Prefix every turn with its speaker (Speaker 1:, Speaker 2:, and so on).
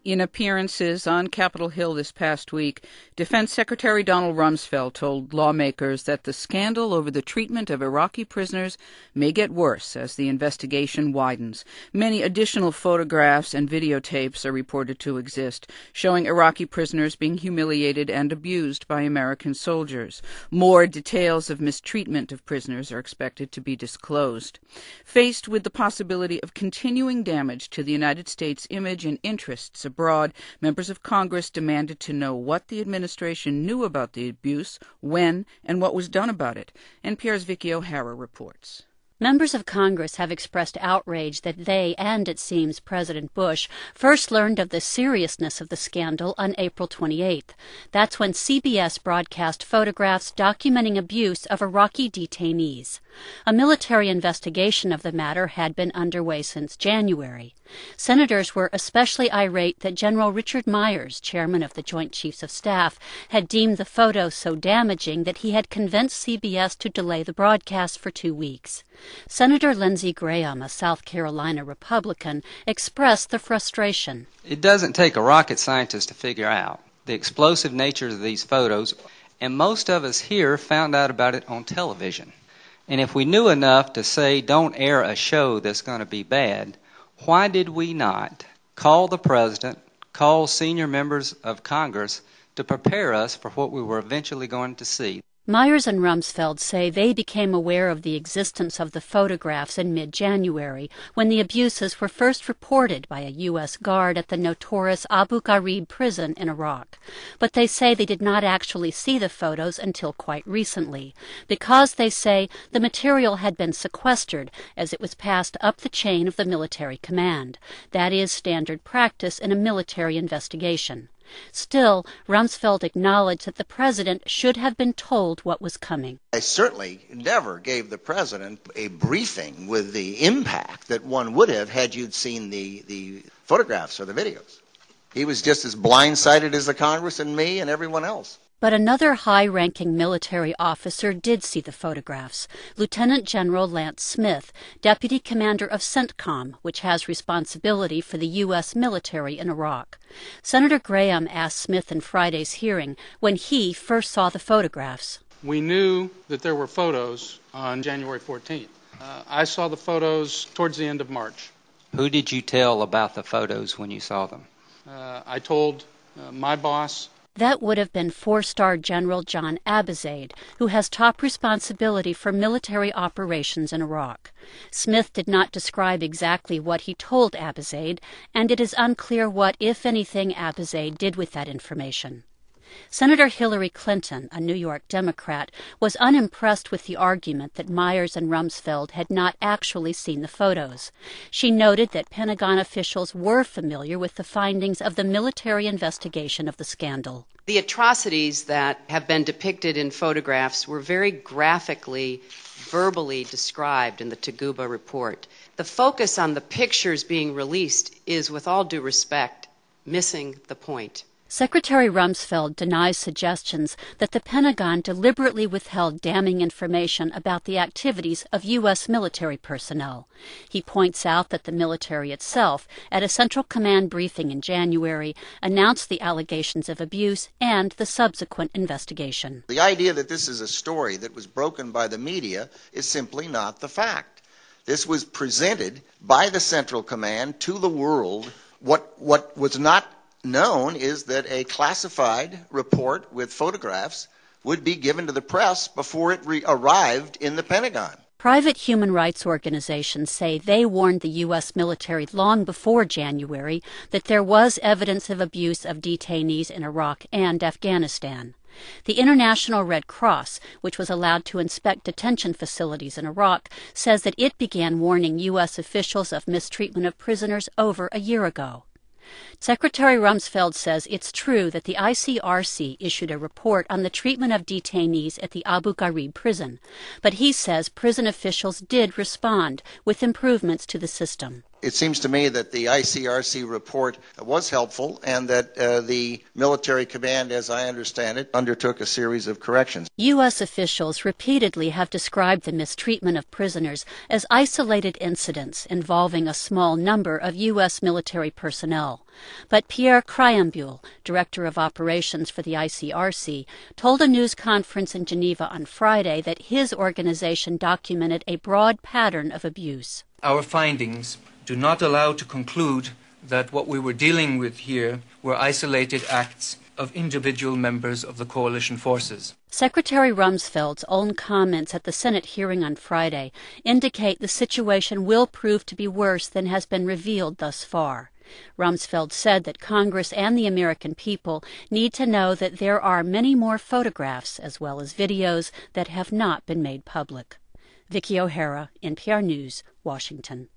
Speaker 1: In appearances on Capitol Hill this past week, Defense Secretary Donald Rumsfeld told lawmakers that the scandal over the treatment of Iraqi prisoners may get worse as the investigation widens. Many additional photographs and videotapes are reported to exist, showing Iraqi prisoners being humiliated and abused by American soldiers. More details of mistreatment of prisoners are expected to be disclosed. Faced with the possibility of continuing damage to the United States' image and interests abroad, members of Congress demanded to know what the administration knew about the abuse, when, and what was done about it. NPR's Vicki O'Hara reports.
Speaker 2: Members of Congress have expressed outrage that they, and it seems President Bush, first learned of the seriousness of the scandal on April 28th. That's when CBS broadcast photographs documenting abuse of Iraqi detainees. A military investigation of the matter had been underway since January. Senators were especially irate that General Richard Myers, chairman of the Joint Chiefs of Staff, had deemed the photos so damaging that he had convinced CBS to delay the broadcast for 2 weeks. Senator Lindsey Graham, a South Carolina Republican, expressed the frustration.
Speaker 3: It doesn't take a rocket scientist to figure out the explosive nature of these photos, and most of us here found out about it on television. And if we knew enough to say don't air a show that's going to be bad, why did we not call the president, call senior members of Congress to prepare us for what we were eventually going to see?
Speaker 2: Myers and Rumsfeld say they became aware of the existence of the photographs in mid-January, when the abuses were first reported by a U.S. guard at the notorious Abu Ghraib prison in Iraq. But they say they did not actually see the photos until quite recently, because, they say, the material had been sequestered as it was passed up the chain of the military command. That is standard practice in a military investigation. Still, Rumsfeld acknowledged that the president should have been told what was coming.
Speaker 4: I certainly never gave the president a briefing with the impact that one would have had you'd seen the photographs or the videos. He was just as blindsided as the Congress and me and everyone else.
Speaker 2: But another high-ranking military officer did see the photographs, Lieutenant General Lance Smith, deputy commander of CENTCOM, which has responsibility for the U.S. military in Iraq. Senator Graham asked Smith in Friday's hearing when he first saw the photographs.
Speaker 5: We knew that there were photos on January 14th. I saw the photos towards the end of March.
Speaker 3: Who did you tell about the photos when you saw them?
Speaker 5: I told my boss.
Speaker 2: That would have been four-star General John Abizaid, who has top responsibility for military operations in Iraq. Smith did not describe exactly what he told Abizaid, and it is unclear what, if anything, Abizaid did with that information. Senator Hillary Clinton, a New York Democrat, was unimpressed with the argument that Myers and Rumsfeld had not actually seen the photos. She noted that Pentagon officials were familiar with the findings of the military investigation of the scandal.
Speaker 6: The atrocities that have been depicted in photographs were very graphically, verbally described in the Taguba report. The focus on the pictures being released is, with all due respect, missing the point.
Speaker 2: Secretary Rumsfeld denies suggestions that the Pentagon deliberately withheld damning information about the activities of U.S. military personnel. He points out that the military itself, at a Central Command briefing in January, announced the allegations of abuse and the subsequent investigation.
Speaker 4: The idea that this is a story that was broken by the media is simply not the fact. This was presented by the Central Command to the world. What was not known is that a classified report with photographs would be given to the press before it arrived in the Pentagon.
Speaker 2: Private human rights organizations say they warned the U.S. military long before January that there was evidence of abuse of detainees in Iraq and Afghanistan. The International Red Cross, which was allowed to inspect detention facilities in Iraq, says that it began warning U.S. officials of mistreatment of prisoners over a year ago. Secretary Rumsfeld says it's true that the ICRC issued a report on the treatment of detainees at the Abu Ghraib prison, but he says prison officials did respond with improvements to the system.
Speaker 4: It seems to me that the ICRC report was helpful and that the military command, as I understand it, undertook a series of corrections.
Speaker 2: U.S. officials repeatedly have described the mistreatment of prisoners as isolated incidents involving a small number of U.S. military personnel. But Pierre Cryambule, director of operations for the ICRC, told a news conference in Geneva on Friday that his organization documented a broad pattern of abuse.
Speaker 7: Our findings do not allow to conclude that what we were dealing with here were isolated acts of individual members of the coalition forces.
Speaker 2: Secretary Rumsfeld's own comments at the Senate hearing on Friday indicate the situation will prove to be worse than has been revealed thus far. Rumsfeld said that Congress and the American people need to know that there are many more photographs as well as videos that have not been made public. Vicki O'Hara, NPR News, Washington.